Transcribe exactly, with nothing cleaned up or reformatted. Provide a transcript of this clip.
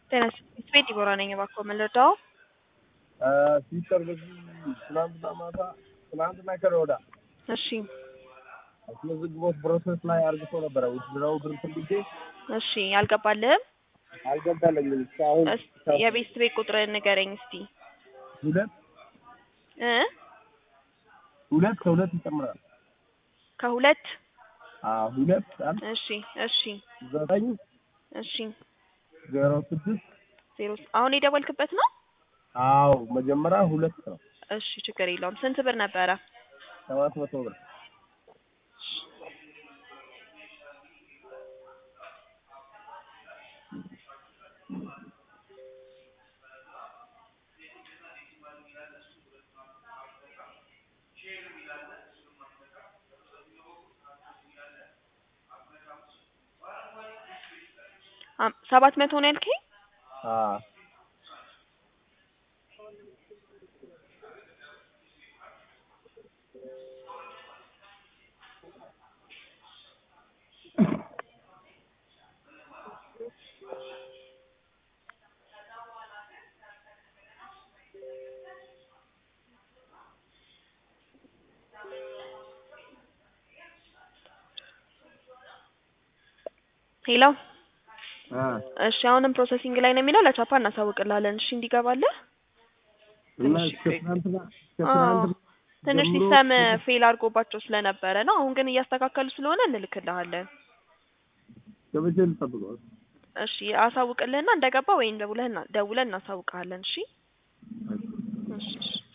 ጤና ስፔት ይጎራ ነኝ እባክዎ ምን ልርዳው? ሲስተር በዚህ ትናንትና ማታ ትናንትና ከሮዳ እሺ አስመዝግቦት ፕሮሰስ ላይ አርግቶ ነበረ ውድድራው ብር ፈልጌ እሺ አልገባልህም? አልገባለኝም እስካሁን የቤት ቤት ቁጥር ንገረኝ እስቲ ሁለት እ ሁለት ከሁለት ይጨምራል ከሁለት አዎ ሁለት እሺ እሺ ዘጠኝ እሺ ዜሮ ስድስት ዜሮ አሁን የደወልክበት ነው? አዎ መጀመሪያ ሁለት ነው። እሺ ችግር የለውም ስንት ብር ነበረ? ሰባት መቶ ብር አም ሰባት መቶ ነው ያልከኝ? አዎ ሄሎ አ እሺ አሁንም ፕሮሰሲንግ ላይ ነው የሚለው ለቻፓ እናሳውቅልሃለን እሺ እንዲገባልህ እና ከትናንትና ከትናንትና ትንሽ ሲስተም ፌል አድርጎባቸው ስለነበረ ነው አሁን ግን እያስተካከሉ ስለሆነ እንልክልሃለን ከመቼ ልጠብቀው? እሺ አሳውቅልህና እንደገባ ወይም ደውለህና ደውለን እናሳውቅሃለን እሺ እሺ